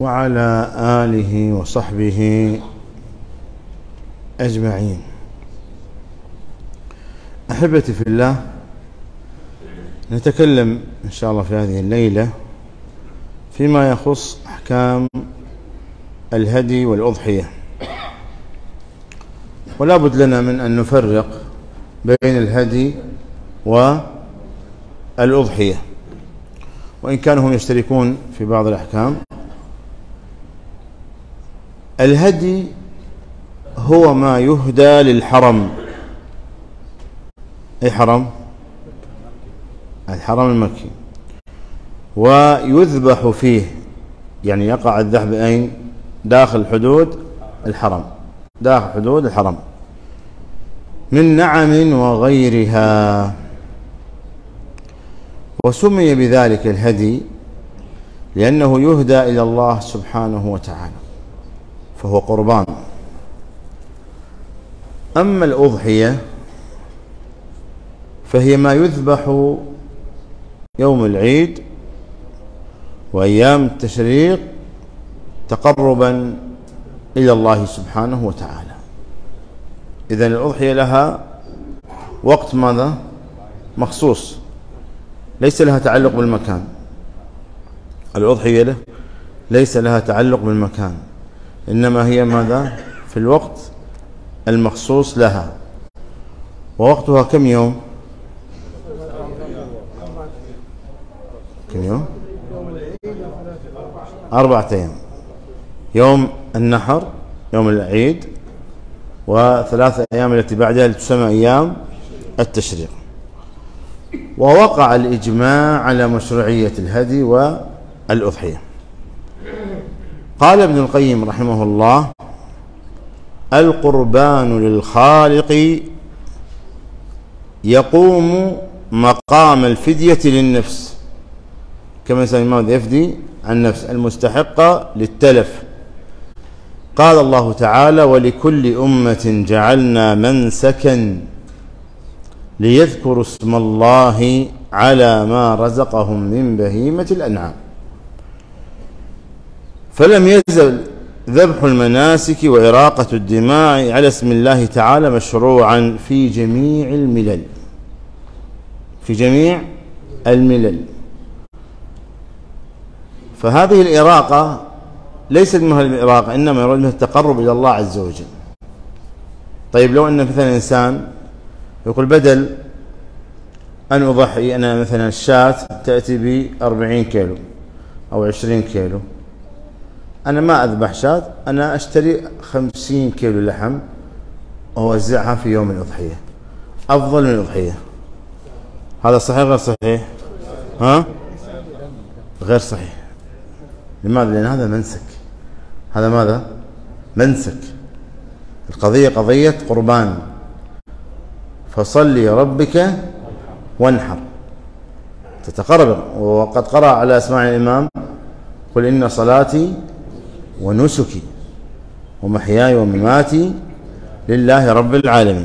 وعلى آله وصحبه أجمعين. أحبتي في الله، نتكلم إن شاء الله في هذه الليلة فيما يخص أحكام الهدي والأضحية، ولا بد لنا من أن نفرق بين الهدي والأضحية، وإن كانوا هم يشتركون في بعض الأحكام. الهدي هو ما يهدى للحرم. أي حرم؟ الحرم المكي. ويذبح فيه، يعني يقع الذبح أين؟ داخل حدود الحرم، داخل حدود الحرم، من نعم وغيرها. وسمي بذلك الهدي لأنه يهدى إلى الله سبحانه وتعالى، فهو قربان. أما الأضحية فهي ما يذبح يوم العيد وأيام التشريق تقربا إلى الله سبحانه وتعالى. إذن الأضحية لها وقت ماذا؟ مخصوص، ليس لها تعلق بالمكان. الأضحية ليس لها تعلق بالمكان، إنما هي ماذا؟ في الوقت المخصوص لها. ووقتها كم يوم؟ كم يوم؟ 4 أيام. يوم النحر، يوم العيد، و3 أيام التي بعدها تسمى أيام التشريق. ووقع الإجماع على مشروعية الهدي والأضحية. قال ابن القيم رحمه الله: القربان للخالق يقوم مقام الفدية للنفس، كما ماذا؟ يفدي عن نفس المستحقة للتلف. قال الله تعالى: ولكل أمة جعلنا منسكا ليذكروا اسم الله على ما رزقهم من بهيمة الأنعام. فلم يزل ذبح المناسك وإراقة الدماء على اسم الله تعالى مشروعا في جميع الملل، في جميع الملل. فهذه الإراقة ليست منها الإراقة، إنما يراد منها التقرب إلى الله عز وجل. طيب، لو أن مثلا إنسان يقول بدل أن أضحي أنا مثلا الشاة تأتي ب40 كيلو أو 20 كيلو، أنا ما أذبح شاة، أنا أشتري 50 كيلو لحم وأوزعها في يوم الأضحية، أفضل من الأضحية. هذا صحيح غير صحيح؟ ها؟ غير صحيح. لماذا؟ لأن هذا منسك. هذا ماذا؟ منسك. القضية قضية قربان. فصل لربك وانحر، تتقرب. وقد قرأ على أسماع الإمام: قل إن صلاتي ونسكي ومحياي ومماتي لله رب العالمين.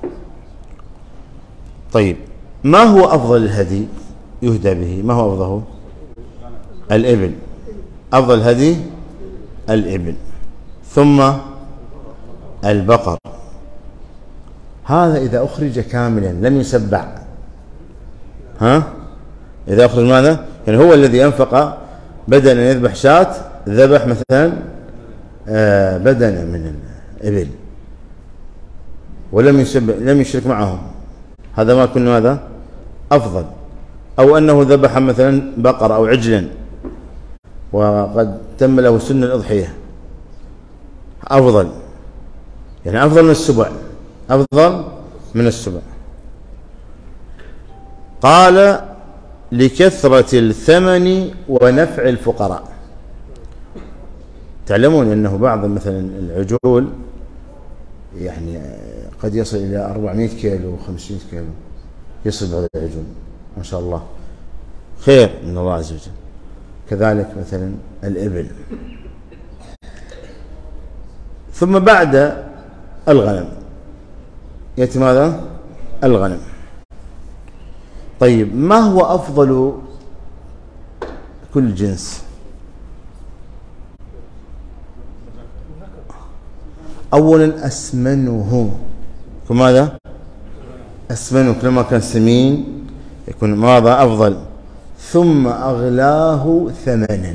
طيب، ما هو أفضل الهدي يهدى به؟ ما هو أفضله؟ الإبل. أفضل الهدي الإبل، ثم البقر. هذا إذا أخرج كاملا لم يسبع. ها؟ إذا أخرج ماذا؟ يعني هو الذي أنفق، بدل أن يذبح شاة ذبح مثلا بدنة من الإبل ولم يسبع، لم يشرك معهم، هذا ما كنا ماذا؟ أفضل. أو أنه ذبح مثلا بقرة أو عجلا وقد تم له سن الأضحية، أفضل، يعني أفضل من السبع، أفضل من السبع. قال: لكثرة الثمن ونفع الفقراء. تعلمون أنه بعض مثلا العجول يعني قد يصل إلى 400 كيلو و500 كيلو، يصل هذا العجول ما شاء الله، خير من الله عز وجل. كذلك مثلا الإبل. ثم بعد الغنم يأتي ماذا؟ الغنم. طيب، ما هو أفضل كل جنس؟ أولا أسمنه، يكون ماذا؟ أسمنه، كلما كان سمين يكون ماذا؟ أفضل. ثم أغلاه ثمنا،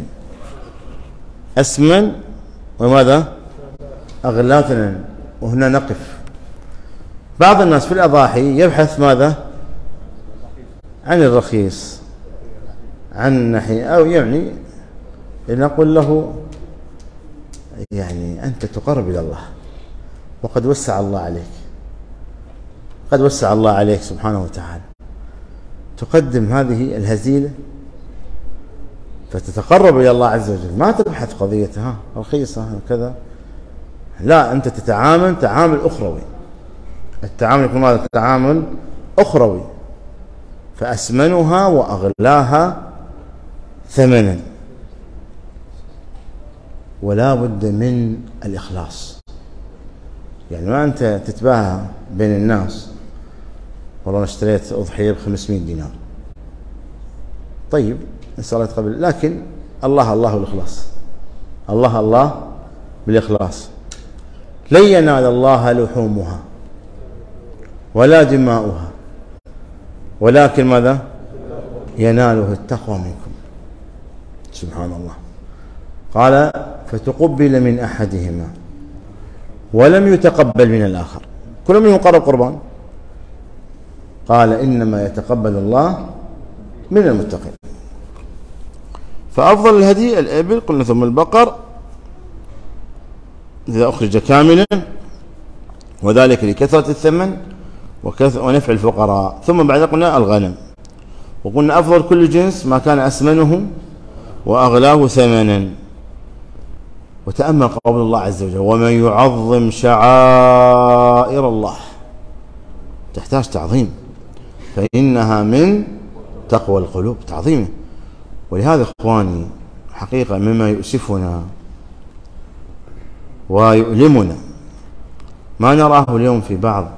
أسمن وماذا؟ أغلاه ثمنا. وهنا نقف. بعض الناس في الأضاحي يبحث ماذا؟ عن الرخيص، عن نحي، أو يعني نقول له يعني أنت تقرب إلى الله وقد وسع الله عليك، قد وسع الله عليك سبحانه وتعالى، تقدم هذه الهزيلة فتتقرب إلى الله عز وجل. ما تبحث قضيتها رخيصة كذا، لا، أنت تتعامل تعامل أخروي. التعامل يكون هذا تعامل أخروي. فأسمنها وأغلاها ثمنا. ولا بد من الإخلاص. يعني ما أنت تتباهى بين الناس، والله أنا اشتريت أضحية ب500 دينار، طيب نسأل الله يتقبل، لكن الله الإخلاص، الله بالإخلاص. لن ينال الله لحومها ولا دماؤها، ولكن ماذا؟ يناله التقوى منكم. سبحان الله. قال فتقبل من أحدهما ولم يتقبل من الآخر، كل منهم قرب قربان. قال إنما يتقبل الله من المتقين. فأفضل الهدي الإبل، قلنا، ثم البقر إذا أخرج كاملا، وذلك لكثرة الثمن ونفع الفقراء. ثم بعد قلنا الغنم، وقلنا أفضل كل جنس ما كان أسمنه وأغلاه ثمنا. وتأمل قول الله عز وجل ومن يعظم شعائر الله، تحتاج تعظيم، فإنها من تقوى القلوب، تعظيمه. ولهذا إخواني حقيقة مما يؤسفنا ويؤلمنا ما نراه اليوم في بعض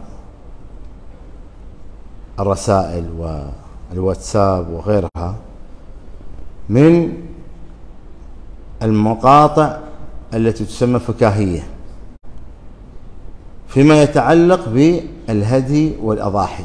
الرسائل والواتساب وغيرها من المقاطع التي تسمى فكاهية فيما يتعلق بالهدي والأضاحي،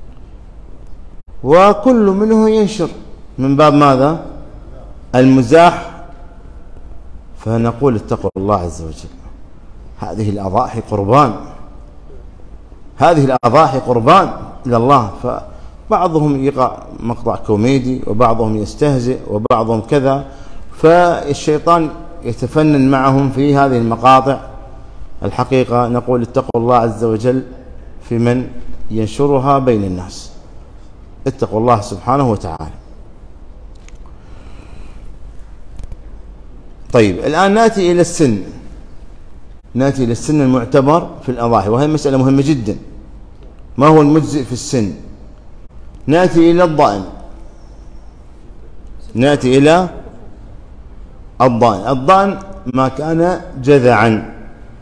وكل منه ينشر من باب ماذا؟ المزاح. فنقول اتقوا الله عز وجل، هذه الأضاحي قربان، هذه الأضاحي قربان إلى الله. فبعضهم يقع مقطع كوميدي، وبعضهم يستهزئ، وبعضهم كذا، فالشيطان يتفنن معهم في هذه المقاطع. الحقيقة نقول اتقوا الله عز وجل في من ينشرها بين الناس، اتقوا الله سبحانه وتعالى. طيب الآن نأتي إلى السن، نأتي إلى السن المعتبر في الأضاحي، وهي مسألة مهمة جدا. ما هو المجزئ في السن؟ نأتي إلى الضأن، نأتي إلى الضأن. الضأن ما كان جذعا،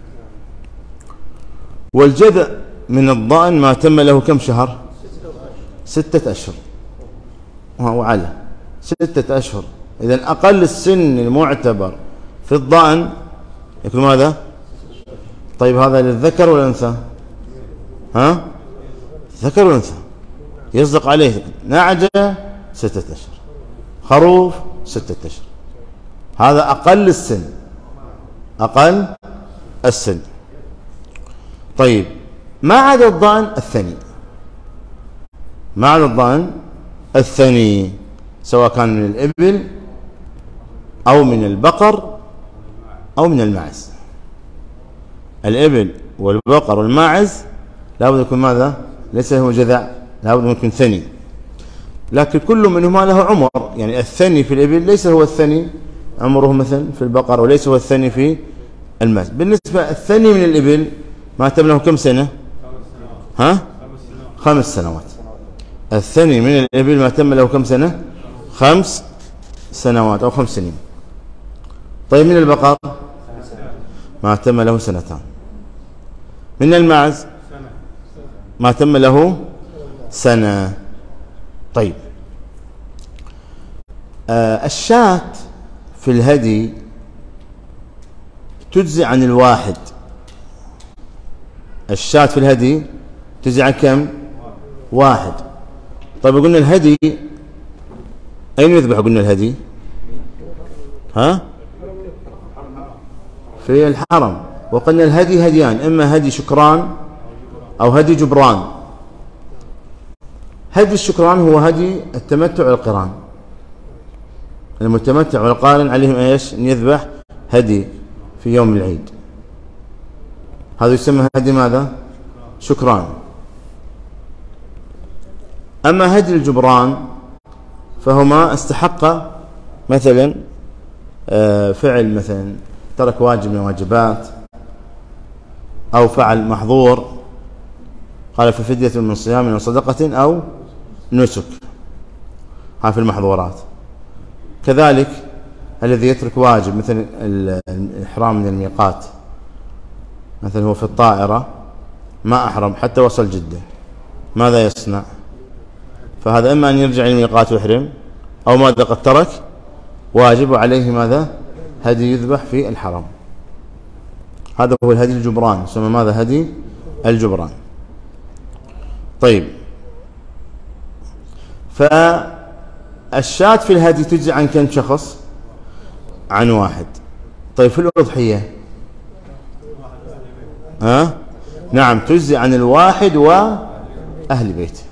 والجذع من الضأن ما تم له كم شهر؟ 6 أشهر وعلى 6 أشهر. إذن أقل السن المعتبر في الضأن يكون ماذا؟ طيب هذا للذكر والأنثى؟ ها؟ ذكر والأنثى يصدق عليه. نعجة 6 أشهر، خروف 6 أشهر. هذا أقل السن، أقل السن. طيب ما عدا الضأن الثني، ما عدا الضأن الثني، سواء كان من الإبل أو من البقر أو من الماعز. الإبل والبقر والماعز لابد يكون ماذا؟ ليس هو جذع، لابد يكون ثني. لكن كل منهما له عمر، يعني الثني في الإبل ليس هو الثني عمره مثلا في البقر، وليس هو الثني في الماعز. بالنسبة الثني من الإبل ما تم له كم سنة؟ ها؟ 5 سنوات. الثني من الإبل ما تم له كم سنة؟ 5 سنوات أو 5 سنين. طيب من البقر ما تم له 2 سنين. من الماعز ما تم له 1 سنة. طيب الشاة في الهدي تجزي عن الواحد، الشاة في الهدي تجزي عن كم؟ واحد. طيب قلنا الهدي أين يذبح؟ قلنا الهدي ها؟ في الحرم. وقلنا الهدي هديان، إما هدي شكران أو هدي جبران. هدي الشكران هو هدي التمتع والقران. المتمتع والقارن عليهم ايش؟ ان يذبح هدي في يوم العيد، هذا يسمى هدي ماذا؟ شكران. اما هدي الجبران فهو ما استحق مثلا فعل، مثلا ترك واجب من الواجبات او فعل محظور، قال ففدية من صيام وصدقة او نسك، ها في المحظورات. كذلك الذي يترك واجب مثل الإحرام من الميقات، مثلا هو في الطائرة ما أحرم حتى وصل جدة، ماذا يصنع؟ فهذا إما أن يرجع إلى الميقات ويحرم، أو ماذا؟ قد ترك واجب وعليه ماذا؟ هدي يذبح في الحرم. هذا هو الهدي الجبران، يسمى ماذا؟ هدي الجبران. طيب، فالشاة في الهدي تجزي عن كم شخص؟ عن واحد. طيب في الأضحية نعم، تجزي عن الواحد وأهل بيته،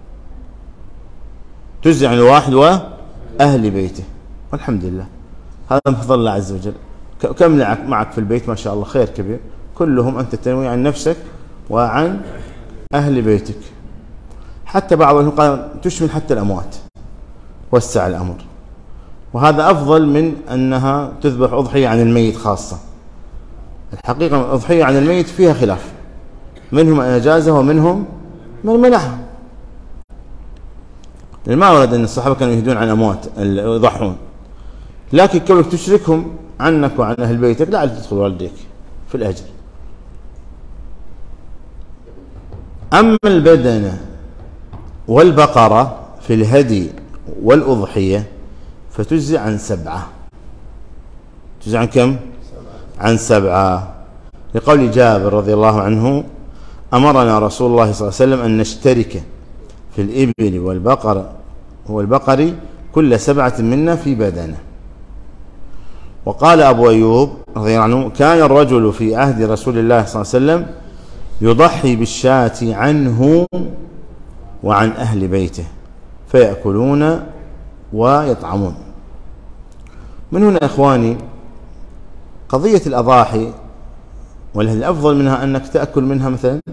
تجزي عن الواحد وأهل بيته، والحمد لله. هذا من فضل الله عز وجل. كم معك في البيت؟ ما شاء الله خير كبير، كلهم أنت تنوي عن نفسك وعن أهل بيتك. حتى بعضهم قال تشمل حتى الأموات، وسع الأمر، وهذا أفضل من أنها تذبح أضحية عن الميت خاصة. الحقيقة الأضحية عن الميت فيها خلاف، منهم من أجازه ومنهم من منعها، لأن ما ورد أن الصحابة كانوا يهدون عن أموات يضحون، لكن كونك تشركهم عنك وعن أهل بيتك لعل تدخل والديك في الأجر. أما البدنة والبقرة في الهدي والأضحية فتجزي عن 7. تجزي عن كم؟ عن 7، لقول جابر رضي الله عنه: أمرنا رسول الله صلى الله عليه وسلم أن نشترك في الإبل والبقر كل 7 منا في بدنة. وقال أبو أيوب رضي الله عنه: كان الرجل في عهد رسول الله صلى الله عليه وسلم يضحي بالشاة عنه وعن أهل بيته فيأكلون ويطعمون. من هنا إخواني قضية الأضاحي والهدي الأفضل منها أنك تأكل منها مثلا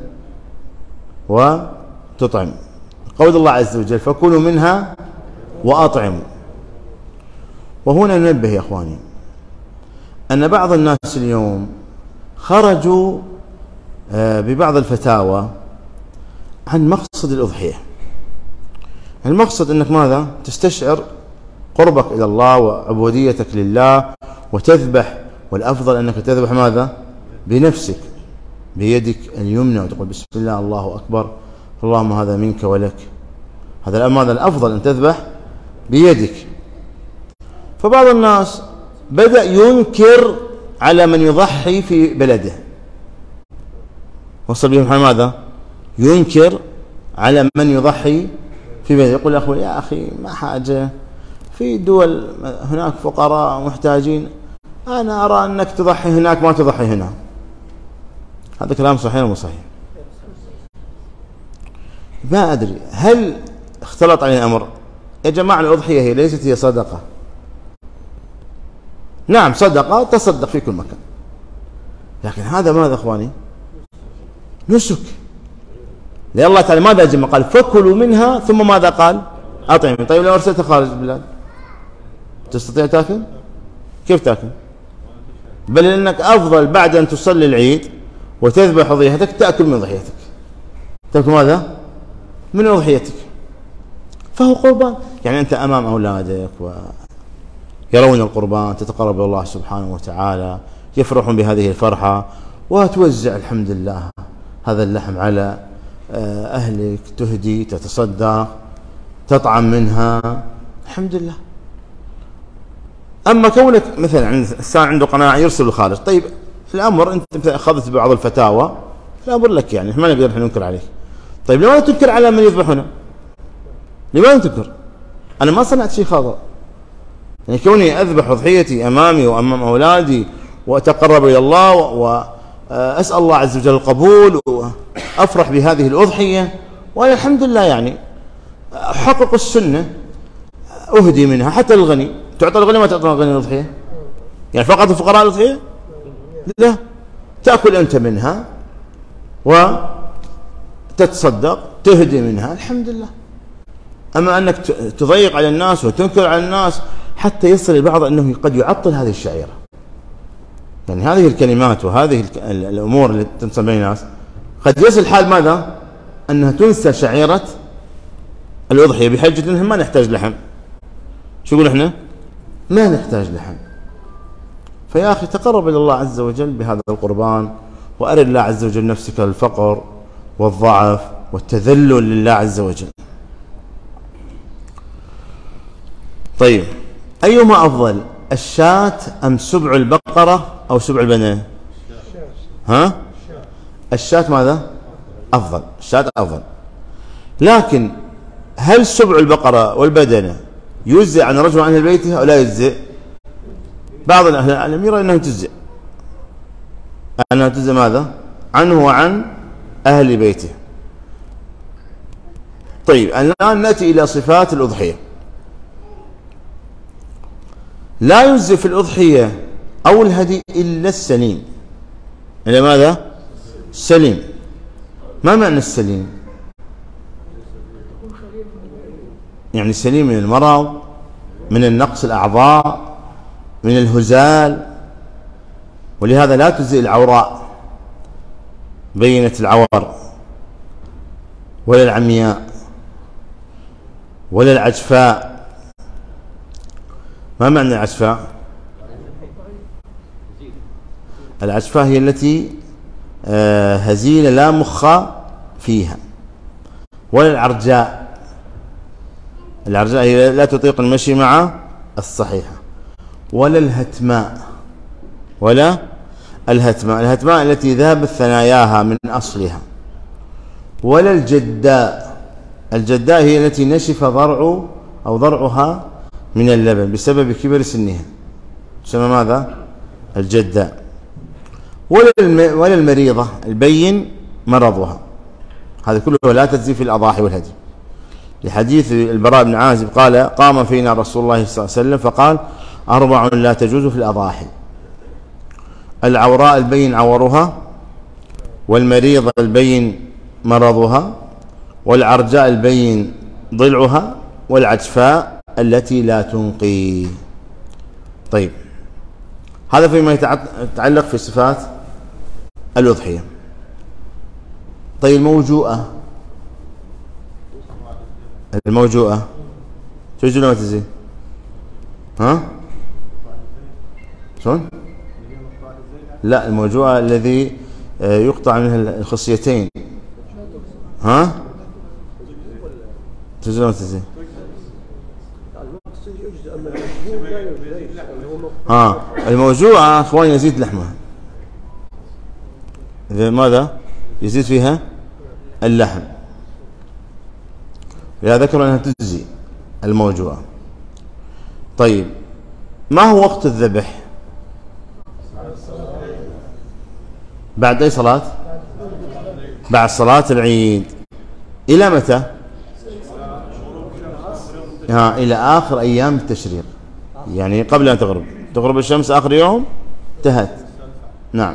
وتطعم. قول الله عز وجل: فكلوا منها وأطعموا. وهنا ننبه يا إخواني أن بعض الناس اليوم خرجوا ببعض الفتاوى عن مقصد الأضحية. المقصد أنك ماذا؟ تستشعر قربك إلى الله وعبوديتك لله وتذبح، والأفضل أنك تذبح ماذا؟ بنفسك بيدك اليمنى، وتقول بسم الله الله أكبر اللهم هذا منك ولك. هذا الأفضل أن تذبح بيدك. فبعض الناس بدأ ينكر على من يضحي في بلده، وصل بهم ماذا؟ ينكر على من يضحي في بلده. يقول أخوي يا أخي ما حاجة، في دول هناك فقراء محتاجين، أنا أرى أنك تضحي هناك ما تضحي هنا. هذا كلام صحيح ولا مو صحيح؟ ما أدري هل اختلط عليه الأمر. يا جماعة الأضحية هي ليست هي صدقة. نعم صدقة، تصدق في كل مكان، لكن هذا ماذا أخواني؟ نسك. لأن الله تعالى ماذا جمع؟ قال فكلوا منها، ثم ماذا قال؟ أطعموا. طيب لو أرسلت خارج البلاد تستطيع تأكل؟ كيف تأكل؟ بل إنك أفضل بعد أن تصلي العيد وتذبح أضحيتك تأكل من أضحيتك. تأكل ماذا؟ من أضحيتك. فهو قربان، يعني أنت أمام أولادك ويرون القربان، تتقرب إلى الله سبحانه وتعالى، يفرحون بهذه الفرحة، وتوزع الحمد لله هذا اللحم على أهلك، تهدي، تتصدق، تطعم منها، الحمد لله. أما كونك مثلا الإنسان عنده قناعة يرسل الخارج، طيب الأمر أنت مثلا أخذت بعض الفتاوى لا أقول لك يعني ما نقدر ننكر عليك. طيب لماذا تنكر على من يذبح هنا؟ لماذا تنكر؟ أنا ما صنعت شيء خاطئ، يعني كوني أذبح أضحيتي أمامي وأمام أولادي وأتقرب إلى الله وأسأل الله عز وجل القبول وأفرح بهذه الأضحية، وأنا الحمد لله يعني أحقق السنة، أهدي منها حتى للغني. تعطى الغني ما تعطى الغني الأضحية؟ يعني فقط الفقراء الأضحية؟ لا، تأكل أنت منها وتتصدق تهدي منها، الحمد لله. أما أنك تضيق على الناس وتنكر على الناس حتى يصل البعض أنه قد يعطل هذه الشعيرة. يعني هذه الكلمات وهذه الأمور اللي تنصب بين الناس قد يصل حال ماذا؟ أنها تنسى شعيرة الأضحية بحجة أنها ما نحتاج لحم. شو يقول إحنا؟ ما نحتاج لحم. فيا أخي تقرب إلى الله عز وجل بهذا القربان، وأرى الله عز وجل نفسك الفقر والضعف والتذلل لله عز وجل. طيب أيهما أفضل، الشاة أم سبع البقرة أو سبع البنة؟ ها؟ الشاة ماذا؟ أفضل، الشاة أفضل. لكن هل سبع البقرة والبدنة يجزئ عن رجل عن بيته أو لا يجزئ؟ بعض أهل العلم يرى أنه تجزئ، أنها تجزئ ماذا؟ عنه وعن أهل بيته. طيب الآن نأتي إلى صفات الأضحية. لا يجزئ في الأضحية أو الهدي إلا السليم. إلا ماذا؟ السليم. ما معنى السليم؟ يعني سليم من المرض، من النقص الأعضاء، من الهزال. ولهذا لا تجزئ العوراء بينة العور، ولا العمياء، ولا العجفاء. ما معنى العجفاء؟ العجفاء هي التي هزيلة لا مخ فيها. ولا العرجاء، العرجاء هي لا تطيق المشي مع الصحيحة. ولا الهتماء، ولا الهتماء، الهتماء التي ذهبت ثناياها من أصلها. ولا الجداء، الجداء هي التي نشف ضرعها من اللبن بسبب كبر سنها، تسمى ماذا؟ الجداء. ولا المريضة البين مرضها. هذا كله لا تجزي في الأضاحي والهدي، لحديث البراء بن عازب قال: قام فينا رسول الله صلى الله عليه وسلم فقال: 4 لا تجوز في الأضاحي: العوراء البين عورها، والمريضة البين مرضها، والعرجاء البين ضلعها، والعجفاء التي لا تنقي. طيب هذا فيما يتعلق في صفات الأضحية. طيب الموجوءة تجزي ولا ما تجزي؟ ها؟ شلون؟ لا، الموجوءة الذي يقطع منها الخصيتين. ها؟ تجزي ولا ما تجزي؟ الموجوعة اخواني يزيد لحمها. إذا ماذا؟ يزيد فيها اللحم، لذا ذكروا أنها تجزي الموجوعة. طيب ما هو وقت الذبح؟ بعد أي صلاة؟ بعد صلاة العيد. إلى متى؟ إلى آخر أيام التشريق، يعني قبل أن تغرب الشمس آخر يوم انتهت. نعم.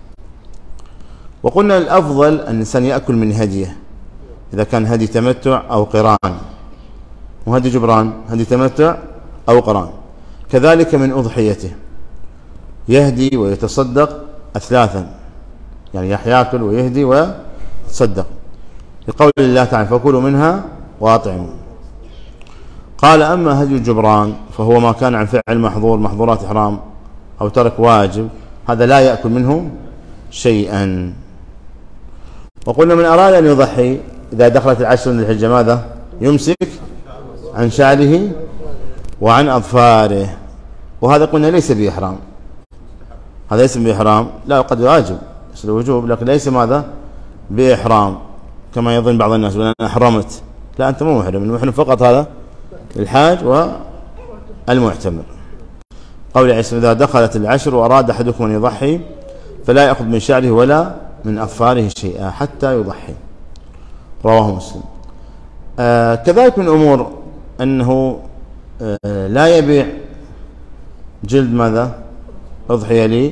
وقلنا الأفضل أن الإنسان يأكل من هديه، إذا كان هدي تمتع أو قران، وهدي جبران، هدي تمتع أو قران. كذلك من أضحيته يهدي ويتصدق أثلاثا، يعني يأكل ويهدي ويتصدق، لقول الله تعالى: فكلوا منها وأطعموا. قال: أما هدي الجبران فهو ما كان عن فعل محظورات إحرام أو ترك واجب، هذا لا يأكل منه شيئا. وقلنا من أراد أن يضحي إذا دخلت العشر من الحجة ماذا؟ يمسك عن شعره وعن أظفاره. وهذا قلنا ليس بإحرام، هذا ليس بإحرام، لا قد واجب الوجوب، لكن ليس ماذا؟ بإحرام كما يظن بعض الناس، أنا أحرمت. لا، أنت مو محرم، المحرم فقط هذا الحاج والمعتمر. قول عيسى إذا دخلت العشر وأراد أحدكم أن يضحي فلا يأخذ من شعره ولا من أظفاره شيئا حتى يضحي، رواه مسلم. كذلك من الأمور أنه لا يبيع جلد ماذا؟ أضحية لي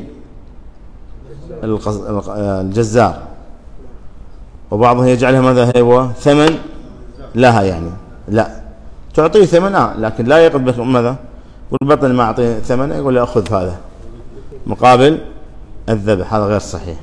الجزار، وبعضهم يجعلها ماذا هو ثمن لها، يعني لا تعطيه ثمن لكن لا يقبل ماذا؟ والبطل ما أعطيه ثمن يقول له أخذ هذا مقابل الذبح، هذا غير صحيح.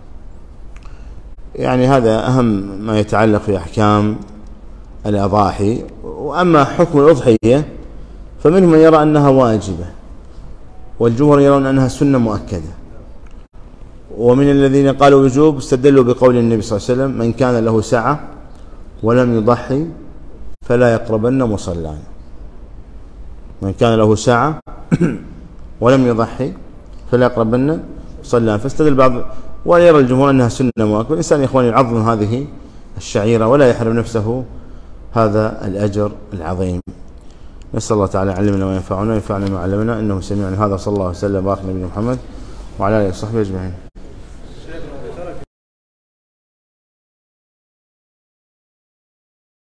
يعني هذا أهم ما يتعلق في أحكام الأضاحي. وأما حكم الأضحية فمنهم من يرى أنها واجبة، والجمهور يرون أنها سنة مؤكدة، ومن الذين قالوا وجوب استدلوا بقول النبي صلى الله عليه وسلم من كان له سعة ولم يضحي فلا يقربن مصلانا. من كان له سعة ولم يضحي فلا يقربن مصلانا، فاستدل بعض ويرى الجمهور أنها سنة مؤكدة. الإنسان يا إخواني يعظم هذه الشعيرة ولا يحرم نفسه هذا الأجر العظيم. نسأل الله تعالى علمنا وينفعنا وينفعنا ما علمنا إنه سميع. هذا صلى الله عليه وسلم وبارك على نبينا محمد وعلى آله وصحبه أجمعين.